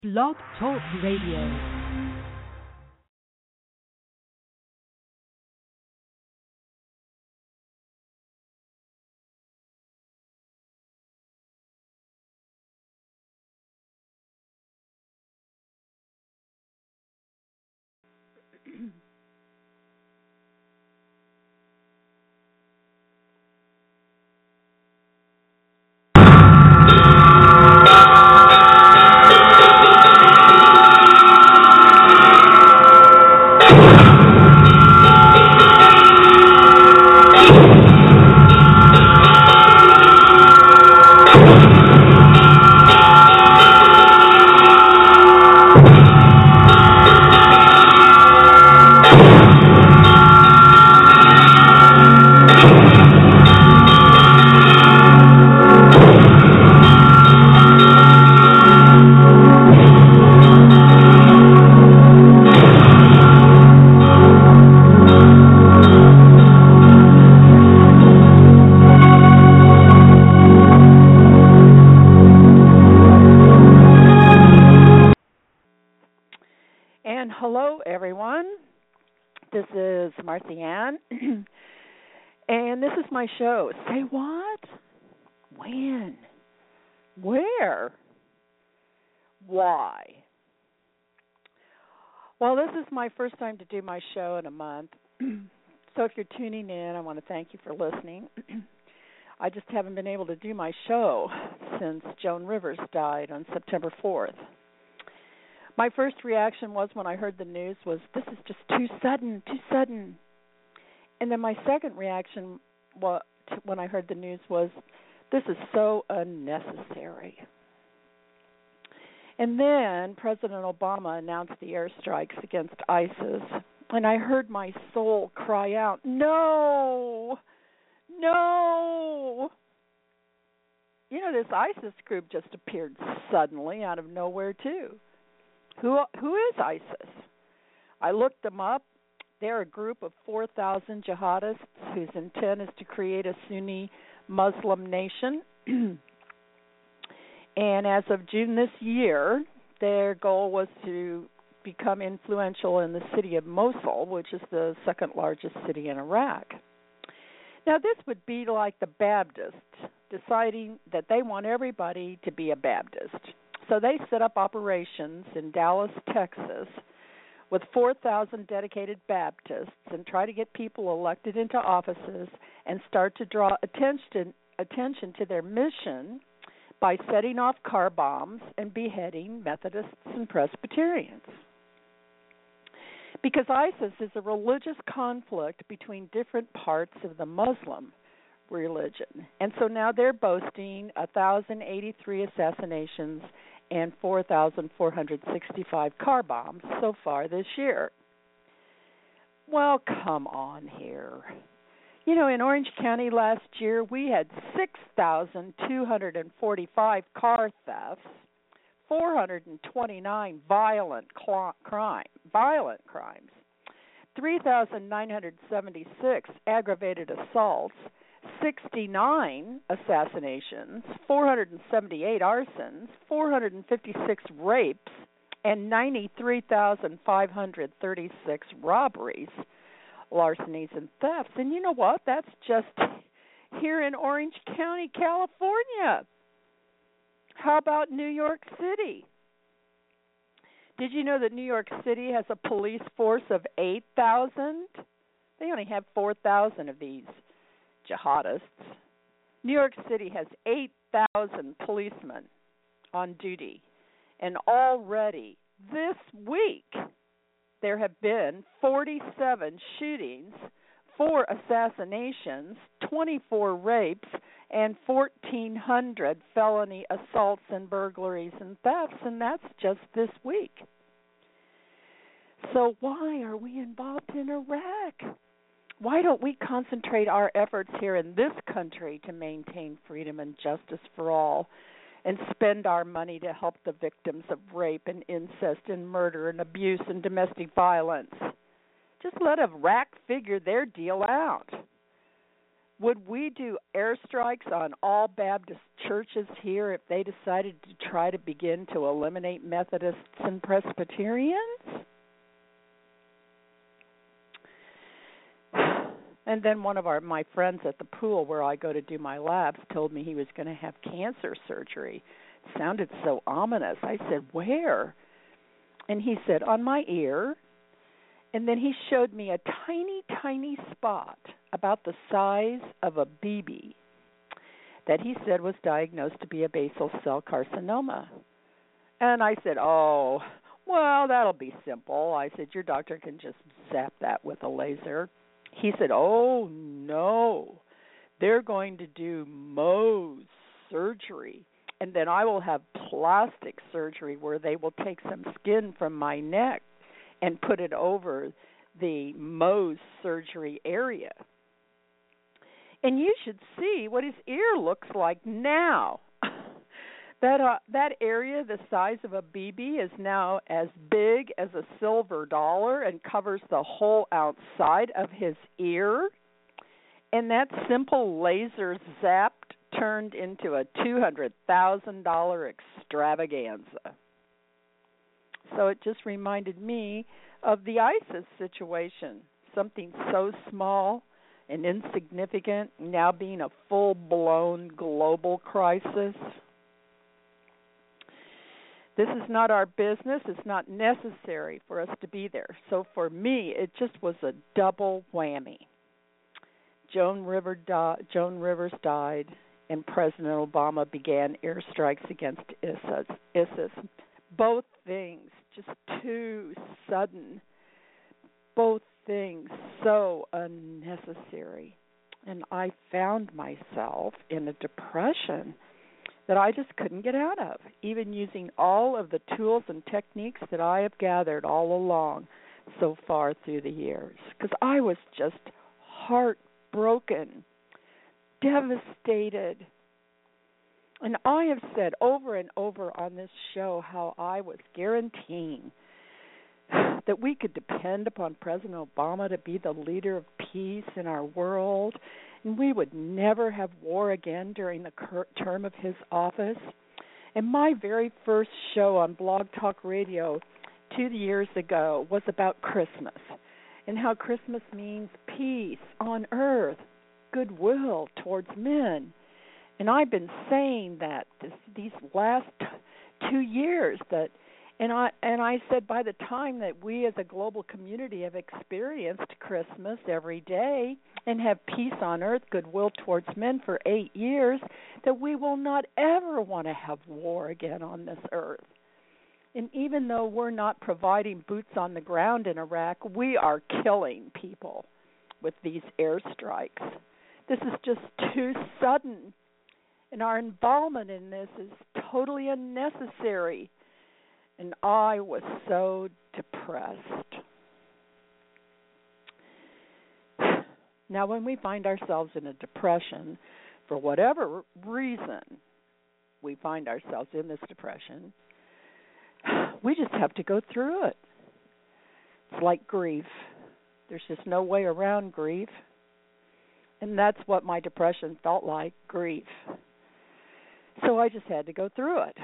Blog Talk Radio. This is Marcy Ann, and this is my show. Say what? When? Where? Why? Well, this is my first time to do my show in a month, so if you're tuning in, I want to thank you for listening. I just haven't been able to do my show since Joan Rivers died on September 4th. My first reaction was when I heard the news was, this is just too sudden. And then my second reaction when I heard the news was, this is so unnecessary. And then President Obama announced the airstrikes against ISIS, and I heard my soul cry out, no! You know, this ISIS group just appeared suddenly out of nowhere, too. Who is ISIS? I looked them up. They're a group of 4,000 jihadists whose intent is to create a Sunni Muslim nation. And as of June this year, their goal was to become influential in the city of Mosul, which is the second largest city in Iraq. Now, this would be like the Baptists deciding that they want everybody to be a Baptist. So they set up operations in Dallas, Texas, with 4,000 dedicated Baptists and try to get people elected into offices and start to draw attention to their mission by setting off car bombs and beheading Methodists and Presbyterians. Because ISIS is a religious conflict between different parts of the Muslim religion. And so now they're boasting 1,083 assassinations and 4,465 car bombs so far this year. Well, come on here. You know, in Orange County last year, we had 6,245 car thefts, 429 violent crimes, 3,976 aggravated assaults, 69 assassinations, 478 arsons, 456 rapes, and 93,536 robberies, larcenies, and thefts. And you know what? That's just here in Orange County, California. How about New York City? Did you know that New York City has a police force of 8,000? They only have 4,000 of these jihadists. New York City has 8,000 policemen on duty. And already this week, there have been 47 shootings, 4 assassinations, 24 rapes, and 1,400 felony assaults and burglaries and thefts, and that's just this week. So why are we involved in Iraq? Why don't we concentrate our efforts here in this country to maintain freedom and justice for all and spend our money to help the victims of rape and incest and murder and abuse and domestic violence? Just let Iraq figure their deal out. Would we do airstrikes on all Baptist churches here if they decided to try to begin to eliminate Methodists and Presbyterians? And then one of my friends at the pool where I go to do my labs told me he was going to have cancer surgery. It sounded so ominous. I said, "Where?" And he said, "On my ear." And then he showed me a tiny, tiny spot about the size of a BB that he said was diagnosed to be a basal cell carcinoma. And I said, "Oh, well, that'll be simple." I said, "Your doctor can just zap that with a laser." He said, "Oh, no, they're going to do Mohs surgery. And then I will have plastic surgery where they will take some skin from my neck and put it over the Mohs surgery area. And you should see what his ear looks like now. That area, the size of a BB, is now as big as a silver dollar and covers the whole outside of his ear. And that simple laser zapped turned into a $200,000 extravaganza. So it just reminded me of the ISIS situation, something so small and insignificant now being a full-blown global crisis. This is not our business. It's not necessary for us to be there. So for me, it just was a double whammy. Joan Rivers died, and President Obama began airstrikes against ISIS. Both things just too sudden. Both things so unnecessary. And I found myself in a depression that I just couldn't get out of, even using all of the tools and techniques that I have gathered all along so far through the years. Because I was just heartbroken, devastated. And I have said over and over on this show how I was guaranteeing that we could depend upon President Obama to be the leader of peace in our world, and we would never have war again during the term of his office. And my very first show on Blog Talk Radio 2 years ago was about Christmas and how Christmas means peace on earth, goodwill towards men. And I've been saying that these last 2 years and I said by the time that we as a global community have experienced Christmas every day and have peace on earth, goodwill towards men for 8 years, that we will not ever want to have war again on this earth. And even though we're not providing boots on the ground in Iraq, we are killing people with these airstrikes. This is just too sudden. And our involvement in this is totally unnecessary. And I was so depressed. Now, when we find ourselves in a depression, for whatever reason we find ourselves in this depression, we just have to go through it. It's like grief. There's just no way around grief. And that's what my depression felt like, grief. So I just had to go through it.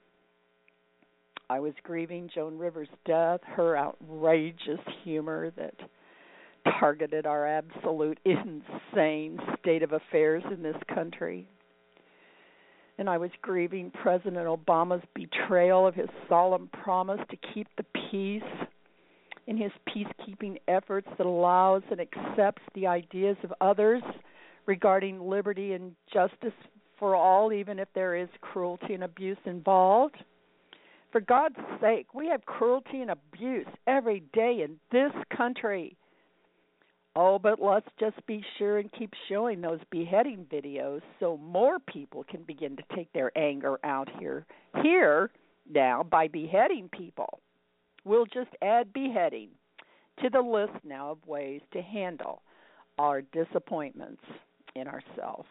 I was grieving Joan Rivers' death, her outrageous humor that targeted our absolute insane state of affairs in this country. And I was grieving President Obama's betrayal of his solemn promise to keep the peace in his peacekeeping efforts that allows and accepts the ideas of others regarding liberty and justice for all, even if there is cruelty and abuse involved. For God's sake, we have cruelty and abuse every day in this country. Oh, but let's just be sure and keep showing those beheading videos so more people can begin to take their anger out here now by beheading people. We'll just add beheading to the list now of ways to handle our disappointments in ourselves.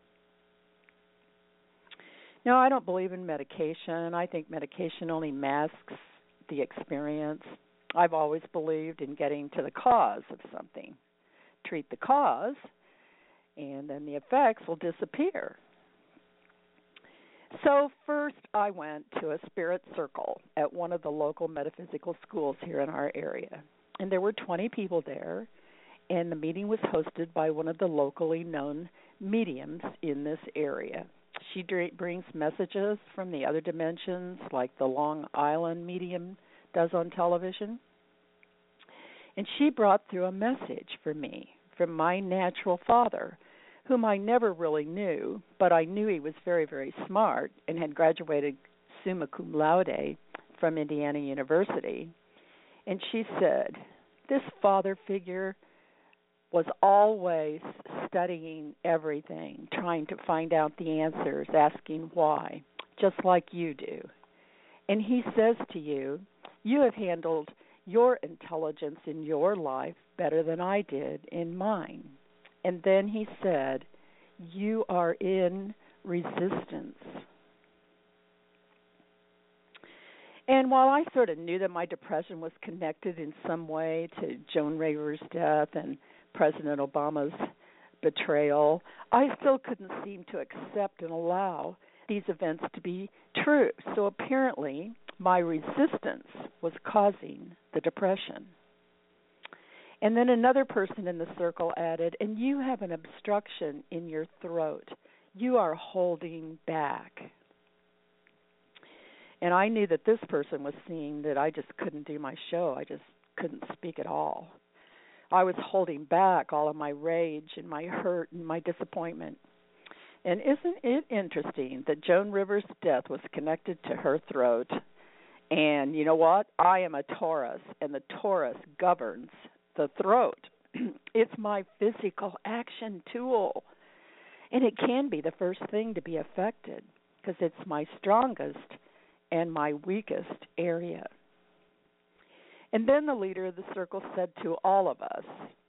No, I don't believe in medication. I think medication only masks the experience. I've always believed in getting to the cause of something. Treat the cause, and then the effects will disappear. So first I went to a spirit circle at one of the local metaphysical schools here in our area. And there were 20 people there, and the meeting was hosted by one of the locally known mediums in this area. She brings messages from the other dimensions like the Long Island medium does on television. And she brought through a message for me from my natural father, whom I never really knew, but I knew he was very, very smart and had graduated summa cum laude from Indiana University. And she said, this father figure was always studying everything, trying to find out the answers, asking why, just like you do. And he says to you, you have handled your intelligence in your life better than I did in mine. And then he said, you are in resistance. And while I sort of knew that my depression was connected in some way to Joan Rivers' death and President Obama's betrayal, I still couldn't seem to accept and allow these events to be true. So apparently, my resistance was causing the depression. And then another person in the circle added, and you have an obstruction in your throat. You are holding back. And I knew that this person was seeing that I just couldn't do my show. I just couldn't speak at all. I was holding back all of my rage and my hurt and my disappointment. And isn't it interesting that Joan Rivers' death was connected to her throat? And you know what? I am a Taurus, and the Taurus governs the throat. It's my physical action tool. And it can be the first thing to be affected because it's my strongest and my weakest area. And then the leader of the circle said to all of us,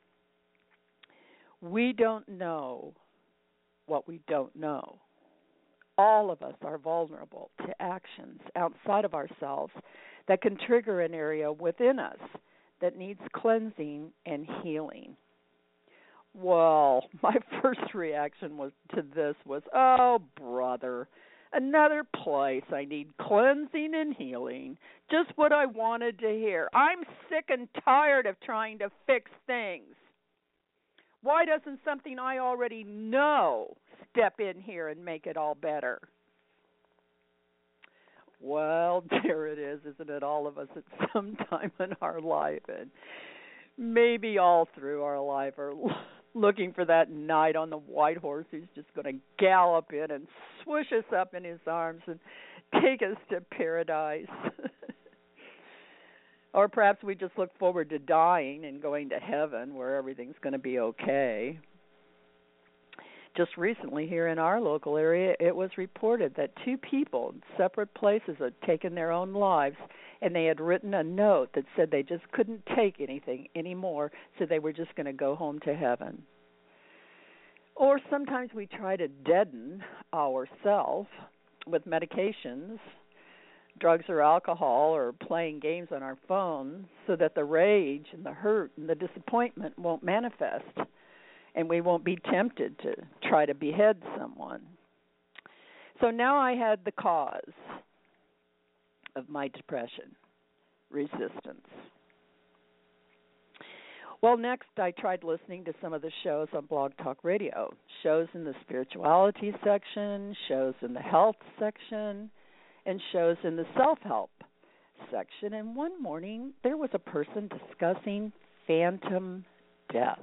we don't know what we don't know. All of us are vulnerable to actions outside of ourselves that can trigger an area within us that needs cleansing and healing. Well, my first reaction was oh, brother, another place I need cleansing and healing. Just what I wanted to hear. I'm sick and tired of trying to fix things. Why doesn't something I already know step in here and make it all better? Well, there it is, isn't it? All of us at some time in our life, and maybe all through our life, are looking for that knight on the white horse who's just going to gallop in and swoosh us up in his arms and take us to paradise. Or perhaps we just look forward to dying and going to heaven where everything's going to be okay. Just recently here in our local area, it was reported that 2 people in separate places had taken their own lives, and they had written a note that said they just couldn't take anything anymore, so they were just going to go home to heaven. Or sometimes we try to deaden ourselves with medications, drugs or alcohol, or playing games on our phone so that the rage and the hurt and the disappointment won't manifest, and we won't be tempted to try to behead someone. So now I had the cause of my depression, resistance. Well, next I tried listening to some of the shows on Blog Talk Radio, shows in the spirituality section, shows in the health section, and shows in the self-help section. And one morning there was a person discussing phantom death.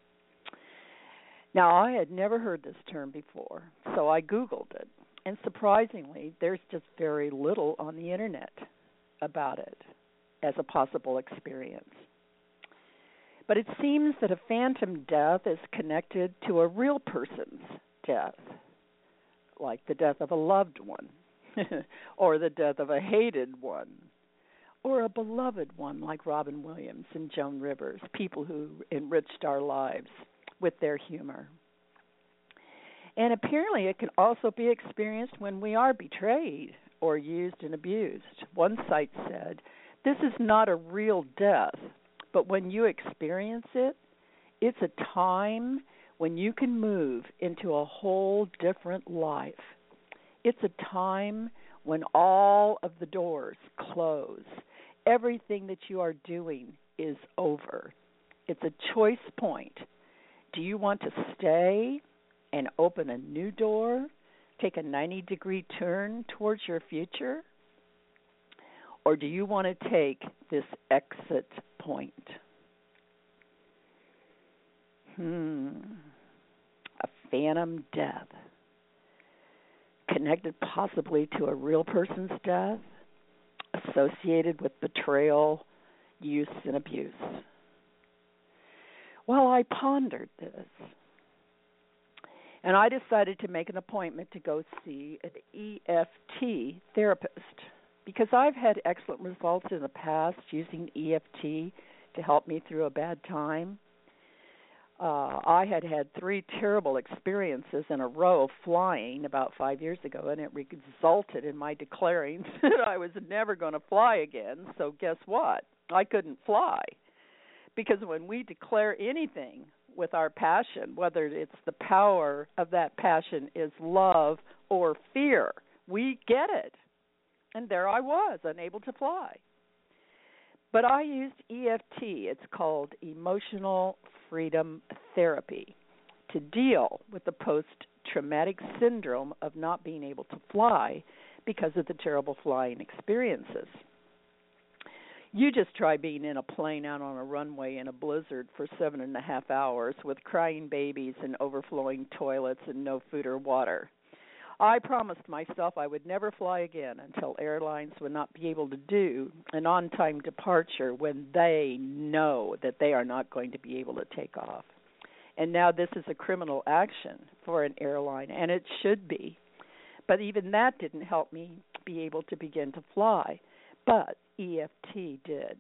Now, I had never heard this term before, so I Googled it. And surprisingly, there's just very little on the Internet about it as a possible experience. But it seems that a phantom death is connected to a real person's death, like the death of a loved one, or the death of a hated one, or a beloved one like Robin Williams and Joan Rivers, people who enriched our lives with their humor. And apparently it can also be experienced when we are betrayed or used and abused. One site said, this is not a real death, but when you experience it, it's a time when you can move into a whole different life. It's a time when all of the doors close. Everything that you are doing is over. It's a choice point. Do you want to stay and open a new door, take a 90-degree turn towards your future? Or do you want to take this exit point? A phantom death, connected possibly to a real person's death, associated with betrayal, use, and abuse. Well, I pondered this, and I decided to make an appointment to go see an EFT therapist, because I've had excellent results in the past using EFT to help me through a bad time. I had 3 terrible experiences in a row flying about 5 years ago, and it resulted in my declaring that I was never going to fly again. So guess what? I couldn't fly. Because when we declare anything with our passion, whether it's the power of that passion is love or fear, we get it. And there I was, unable to fly. But I used EFT, it's called Emotional Freedom Therapy, to deal with the post-traumatic syndrome of not being able to fly because of the terrible flying experiences. You just try being in a plane out on a runway in a blizzard for 7.5 hours with crying babies and overflowing toilets and no food or water. I promised myself I would never fly again until airlines would not be able to do an on-time departure when they know that they are not going to be able to take off. And now this is a criminal action for an airline, and it should be. But even that didn't help me be able to begin to fly. But EFT did.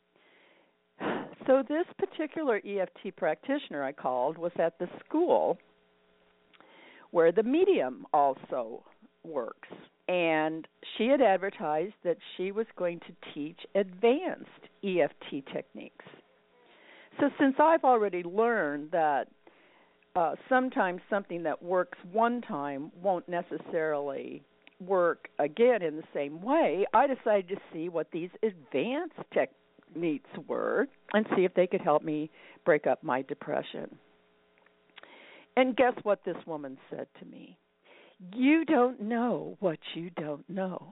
So this particular EFT practitioner I called was at the school where the medium also works. And she had advertised that she was going to teach advanced EFT techniques. So since I've already learned that sometimes something that works one time won't necessarily work again in the same way, I decided to see what these advanced techniques were and see if they could help me break up my depression. And guess what this woman said to me? You don't know what you don't know.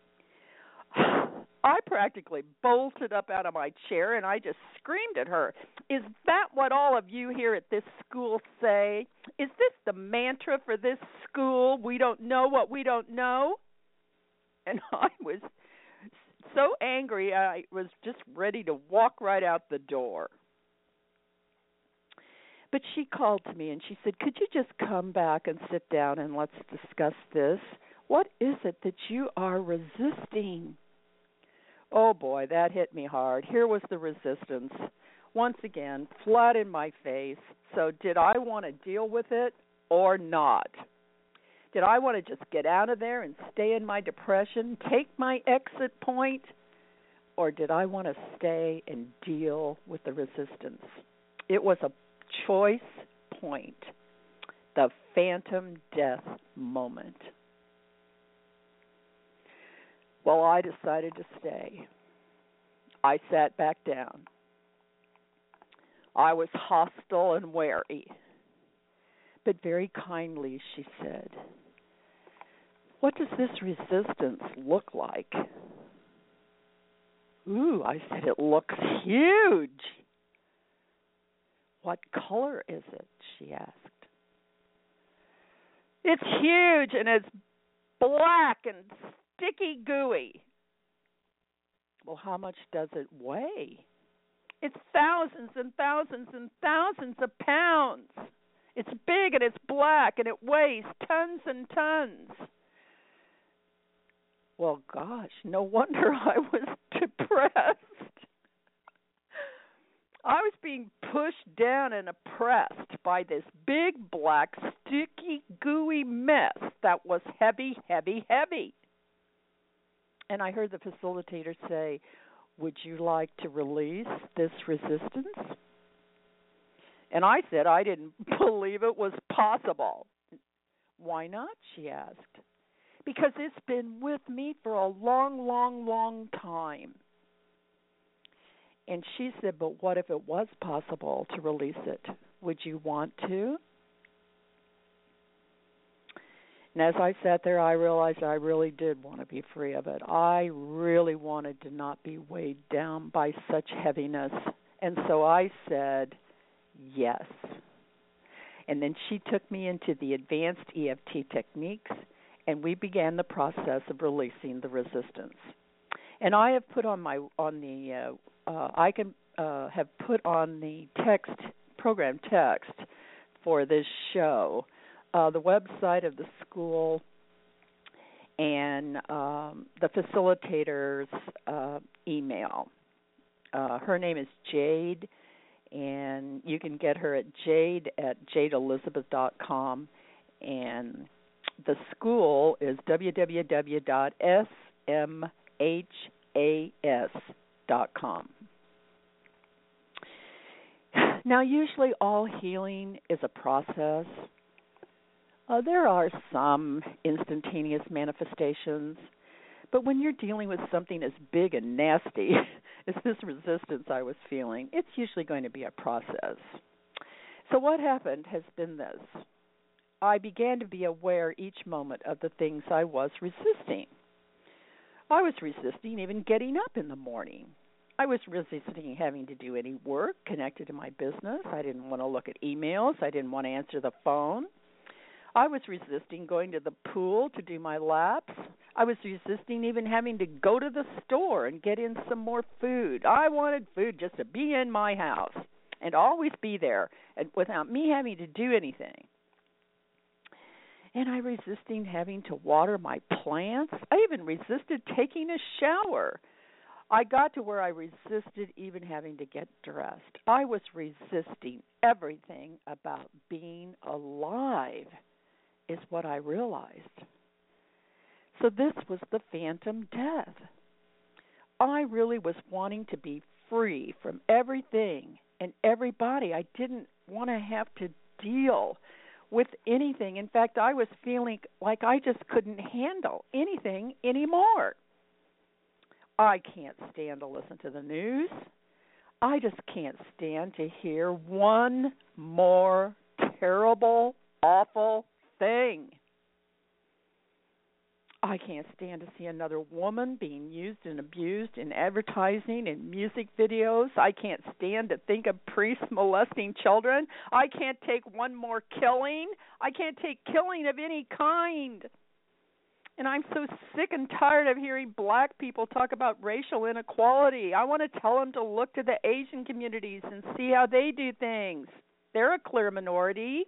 I practically bolted up out of my chair and I just screamed at her. Is that what all of you here at this school say? Is this the mantra for this school? We don't know what we don't know? And I was so angry, I was just ready to walk right out the door. But she called to me and she said, could you just come back and sit down and let's discuss this? What is it that you are resisting? Oh, boy, that hit me hard. Here was the resistance, once again, flat in my face. So did I want to deal with it or not? Did I want to just get out of there and stay in my depression, take my exit point? Or did I want to stay and deal with the resistance? It was a choice point, the phantom death moment. Well, I decided to stay. I sat back down. I was hostile and wary. But very kindly she said, what does this resistance look like? Ooh, I said, it looks huge. What color is it? She asked. It's huge and it's black and sticky gooey. Well, how much does it weigh? It's thousands and thousands and thousands of pounds. It's big and it's black and it weighs tons and tons. Well, gosh, no wonder I was depressed. I was being pushed down and oppressed by this big, black, sticky, gooey mess that was heavy, heavy, heavy. And I heard the facilitator say, would you like to release this resistance? And I said I didn't believe it was possible. Why not? She asked. Because it's been with me for a long, long, long time. And she said, but what if it was possible to release it? Would you want to? And as I sat there, I realized I really did want to be free of it. I really wanted to not be weighed down by such heaviness. And so I said, yes. And then she took me into the advanced EFT techniques, and we began the process of releasing the resistance. And I have put on have put on the program text for this show, the website of the school, and the facilitator's email. Her name is Jade, and you can get her at jadeelizabeth.com, and the school is www.smhas.com. Now, usually all healing is a process. There are some instantaneous manifestations, but when you're dealing with something as big and nasty as this resistance I was feeling, it's usually going to be a process. So what happened has been this. I began to be aware each moment of the things I was resisting. I was resisting even getting up in the morning. I was resisting having to do any work connected to my business. I didn't want to look at emails. I didn't want to answer the phone. I was resisting going to the pool to do my laps. I was resisting even having to go to the store and get in some more food. I wanted food just to be in my house and always be there and without me having to do anything. And I resisting having to water my plants. I even resisted taking a shower. I got to where I resisted even having to get dressed. I was resisting everything about being alive, is what I realized. So this was the phantom death. I really was wanting to be free from everything and everybody. I didn't want to have to deal with anything. In fact, I was feeling like I just couldn't handle anything anymore. I can't stand to listen to the news. I just can't stand to hear one more terrible, awful thing. I can't stand to see another woman being used and abused in advertising and music videos. I can't stand to think of priests molesting children. I can't take one more killing. I can't take killing of any kind. And I'm so sick and tired of hearing black people talk about racial inequality. I want to tell them to look to the Asian communities and see how they do things. They're a clear minority.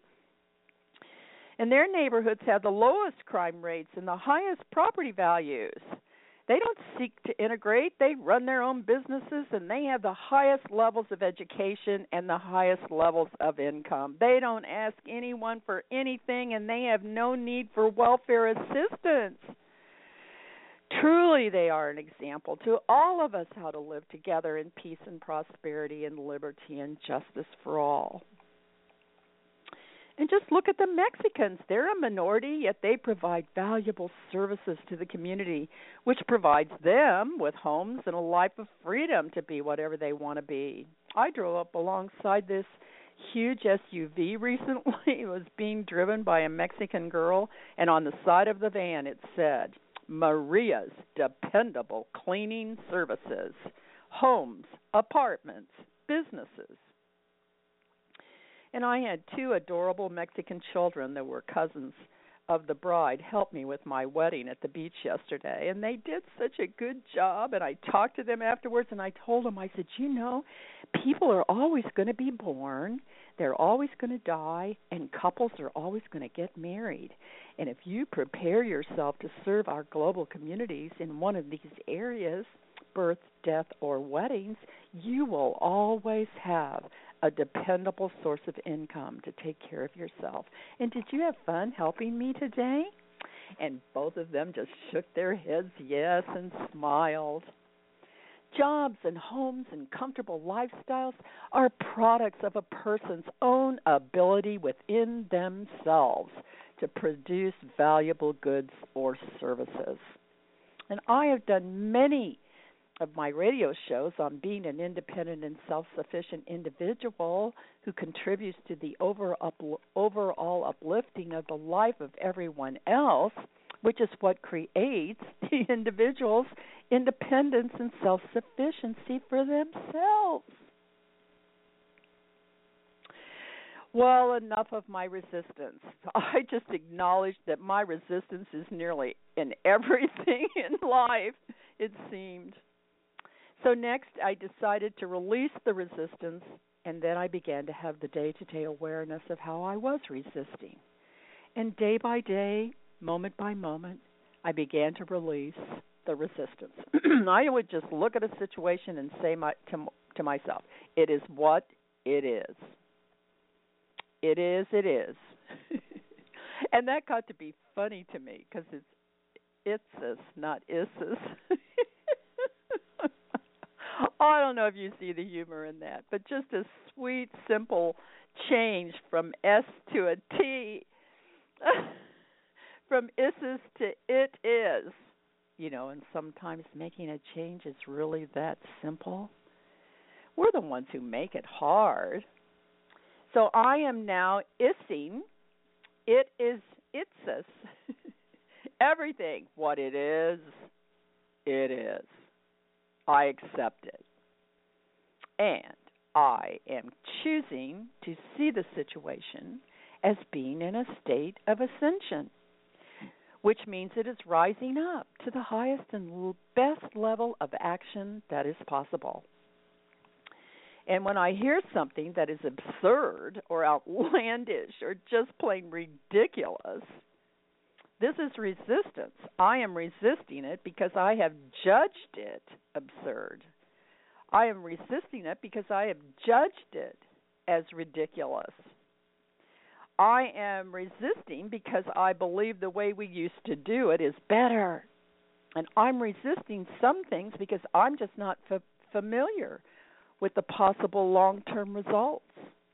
And their neighborhoods have the lowest crime rates and the highest property values. They don't seek to integrate. They run their own businesses, and they have the highest levels of education and the highest levels of income. They don't ask anyone for anything, and they have no need for welfare assistance. Truly, they are an example to all of us how to live together in peace and prosperity and liberty and justice for all. And just look at the Mexicans. They're a minority, yet they provide valuable services to the community, which provides them with homes and a life of freedom to be whatever they want to be. I drove up alongside this huge SUV recently. It was being driven by a Mexican girl, and on the side of the van it said, Maria's Dependable Cleaning Services, homes, apartments, businesses. And I had two adorable Mexican children that were cousins of the bride help me with my wedding at the beach yesterday. And they did such a good job. And I talked to them afterwards, and I told them, I said, you know, people are always going to be born. They're always going to die. And couples are always going to get married. And if you prepare yourself to serve our global communities in one of these areas, birth, death, or weddings, you will always have a dependable source of income to take care of yourself. And did you have fun helping me today? And both of them just shook their heads yes and smiled. Jobs and homes and comfortable lifestyles are products of a person's own ability within themselves to produce valuable goods or services. And I have done many of my radio shows on being an independent and self-sufficient individual who contributes to the overall uplifting of the life of everyone else, which is what creates the individual's independence and self-sufficiency for themselves. Well, enough of my resistance. I just acknowledged that my resistance is nearly in everything in life, it seemed. So next, I decided to release the resistance, and then I began to have the day-to-day awareness of how I was resisting. And day by day, moment by moment, I began to release the resistance. I would just look at a situation and say to myself, it is what it is. It is, it is. And that got to be funny to me because it's this, not is's. I don't know if you see the humor in that, but just a sweet, simple change from S to a T, from is's to it is. And sometimes making a change is really that simple. We're the ones who make it hard. So I am now issing. It is itsus. Everything. What it is, it is. I accept it. And I am choosing to see the situation as being in a state of ascension, which means it is rising up to the highest and best level of action that is possible. And when I hear something that is absurd or outlandish or just plain ridiculous, this is resistance. I am resisting it because I have judged it absurd. I am resisting it because I have judged it as ridiculous. I am resisting because I believe the way we used to do it is better. And I'm resisting some things because I'm just not familiar with the possible long-term results.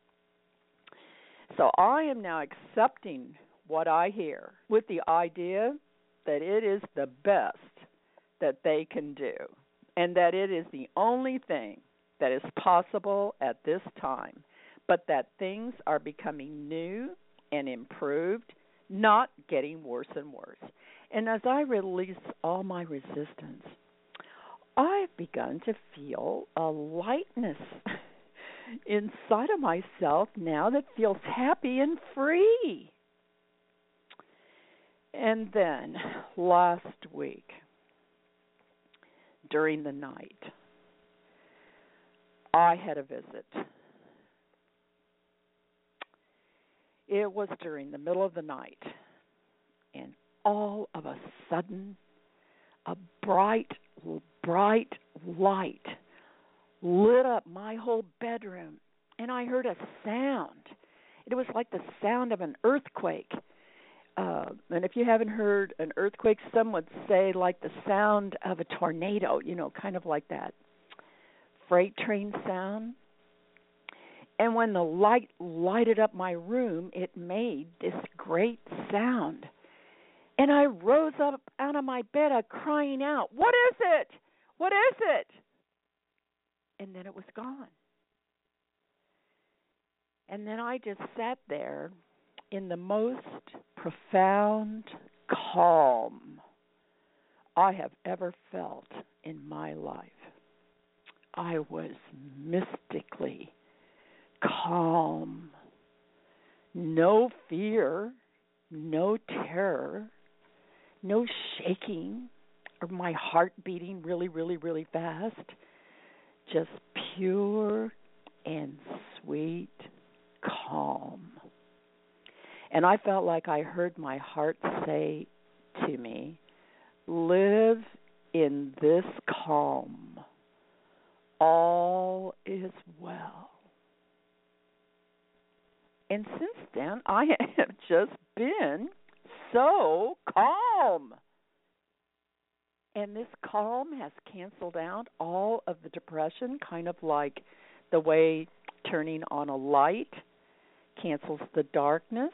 So I am now accepting what I hear with the idea that it is the best that they can do and that it is the only thing that is possible at this time, but that things are becoming new and improved, not getting worse and worse. And as I release all my resistance, I've begun to feel a lightness inside of myself now that feels happy and free. And then last week, during the night, I had a visit. It was during the middle of the night, and all of a sudden, a bright light lit up my whole bedroom, and I heard a sound. It was like the sound of an earthquake. And if you haven't heard an earthquake, some would say like the sound of a tornado, kind of like that freight train sound. And when the light lighted up my room, it made this great sound. And I rose up out of my bed crying out, "What is it? What is it?" And then it was gone. And then I just sat there in the most profound calm I have ever felt in my life. I was mystically calm. No fear, no terror, no shaking, or my heart beating really, really, really fast. Just pure and sweet calm. And I felt like I heard my heart say to me, "Live in this calm. All is well." And since then, I have just been so calm. And this calm has canceled out all of the depression, kind of like the way turning on a light cancels the darkness.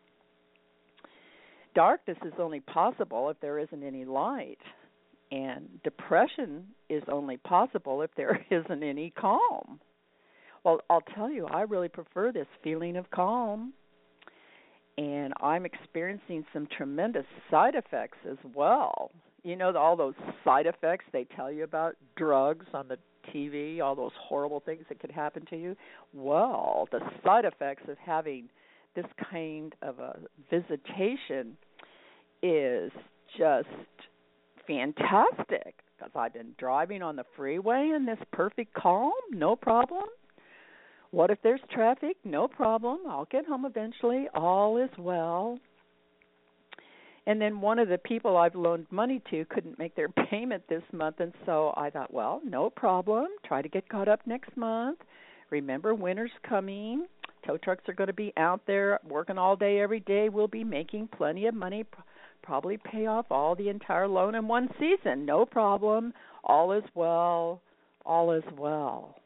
Darkness is only possible if there isn't any light, and depression is only possible if there isn't any calm. Well, I'll tell you, I really prefer this feeling of calm, and I'm experiencing some tremendous side effects as well. You know, all those side effects they tell you about, drugs on the TV, all those horrible things that could happen to you. Well, the side effects of having this kind of a visitation is just fantastic, because I've been driving on the freeway in this perfect calm, no problem. What if there's traffic? No problem. I'll get home eventually. All is well. And then one of the people I've loaned money to couldn't make their payment this month, and so I thought, well, no problem. Try to get caught up next month. Remember, winter's coming. Tow trucks are going to be out there working all day, every day. We'll be making plenty of money, probably pay off all the entire loan in one season. No problem. All is well. All is well.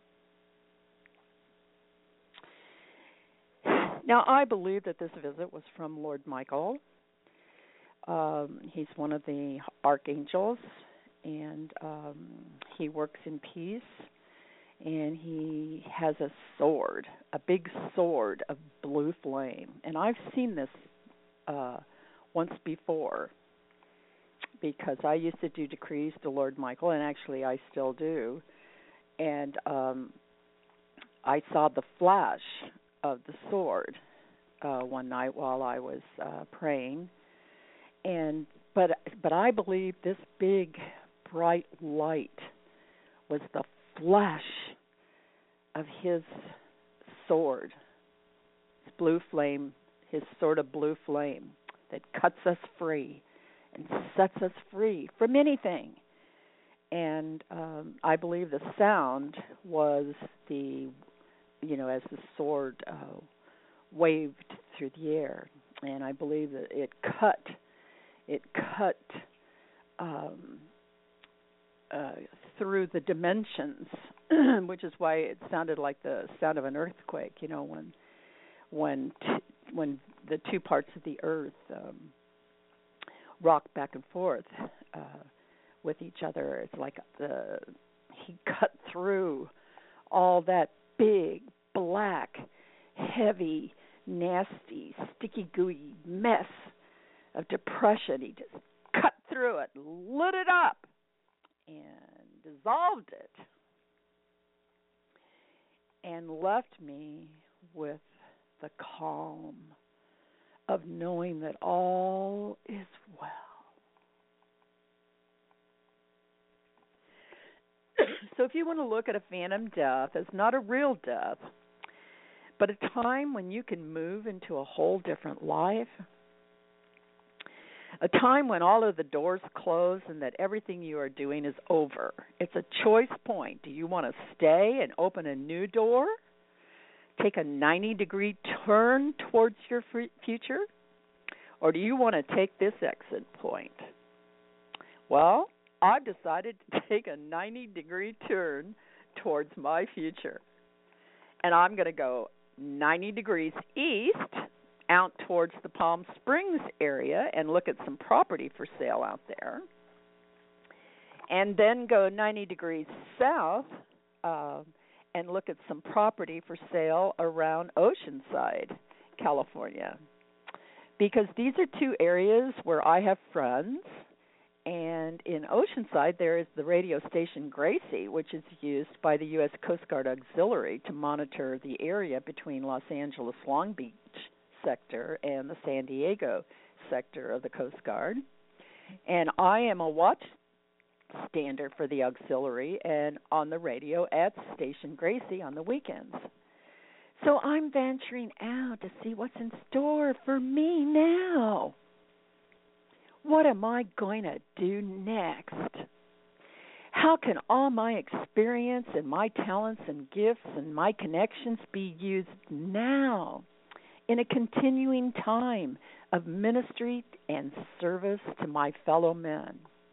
Now, I believe that this visit was from Lord Michael. He's one of the archangels, and he works in peace, and he has a sword, a big sword of blue flame. And I've seen this once before, because I used to do decrees to Lord Michael, and actually I still do. And I saw the flash of the sword one night while I was praying. But I believe this big bright light was the flash of his sword, his blue flame, his sword of blue flame that cuts us free and sets us free from anything. And I believe the sound was the, as the sword waved through the air, and I believe that it cut through the dimensions, which is why it sounded like the sound of an earthquake. When the two parts of the earth rock back and forth with each other. It's like he cut through all that big, black, heavy, nasty, sticky, gooey mess of depression. He just cut through it, lit it up, and dissolved it, and left me with the calm of knowing that all is well. So if you want to look at a phantom death as not a real death, but a time when you can move into a whole different life, a time when all of the doors close and that everything you are doing is over. It's a choice point. Do you want to stay and open a new door? Take a 90-degree turn towards your future? Or do you want to take this exit point? Well, I've decided to take a 90-degree turn towards my future. And I'm going to go 90 degrees east out towards the Palm Springs area and look at some property for sale out there. And then go 90 degrees south and look at some property for sale around Oceanside, California. Because these are two areas where I have friends. And in Oceanside, there is the radio station Gracie, which is used by the U.S. Coast Guard Auxiliary to monitor the area between Los Angeles, Long Beach sector and the San Diego sector of the Coast Guard. And I am a watch stander for the auxiliary and on the radio at Station Gracie on the weekends. So I'm venturing out to see what's in store for me now. What am I going to do next? How can all my experience and my talents and gifts and my connections be used now in a continuing time of ministry and service to my fellow men?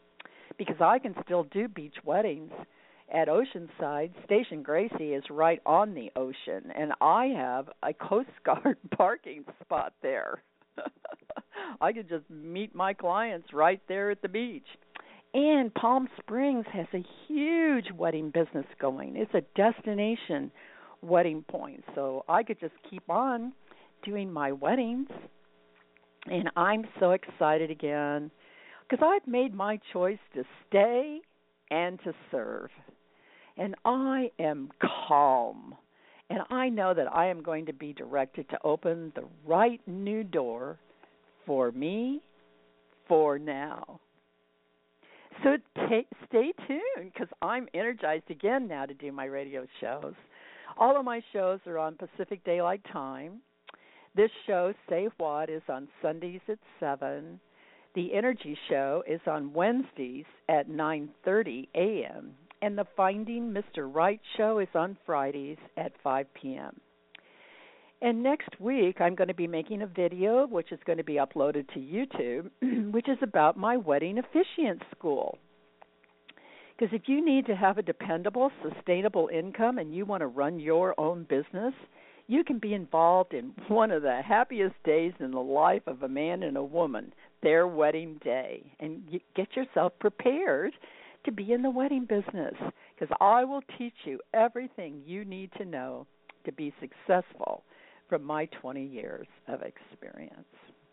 because I can still do beach weddings at Oceanside. Station Gracie is right on the ocean, and I have a Coast Guard parking spot there. I could just meet my clients right there at the beach. And Palm Springs has a huge wedding business going. It's a destination wedding point. So I could just keep on doing my weddings. And I'm so excited again because I've made my choice to stay and to serve. And I am calm. And I know that I am going to be directed to open the right new door for me for now. So stay tuned because I'm energized again now to do my radio shows. All of my shows are on Pacific Daylight Time. This show, Say What, is on Sundays at 7. The Energy Show is on Wednesdays at 9:30 a.m. And the Finding Mr. Right show is on Fridays at 5 p.m. And next week, I'm going to be making a video, which is going to be uploaded to YouTube, which is about my wedding officiant school. Because if you need to have a dependable, sustainable income and you want to run your own business, you can be involved in one of the happiest days in the life of a man and a woman, their wedding day. And you get yourself prepared to be in the wedding business, because I will teach you everything you need to know to be successful from my 20 years of experience.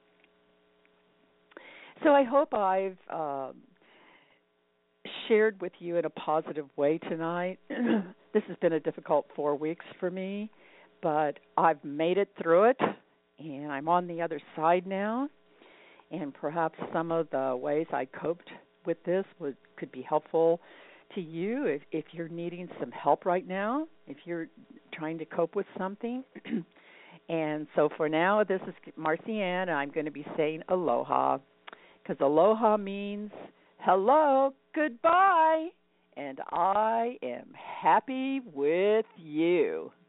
So I hope I've shared with you in a positive way tonight. This has been a difficult 4 weeks for me, but I've made it through it, and I'm on the other side now, and perhaps some of the ways I coped with this could be helpful to you if you're needing some help right now, if you're trying to cope with something. And so for now, this is Marcy Ann, and I'm going to be saying aloha, because aloha means hello, goodbye, and I am happy with you.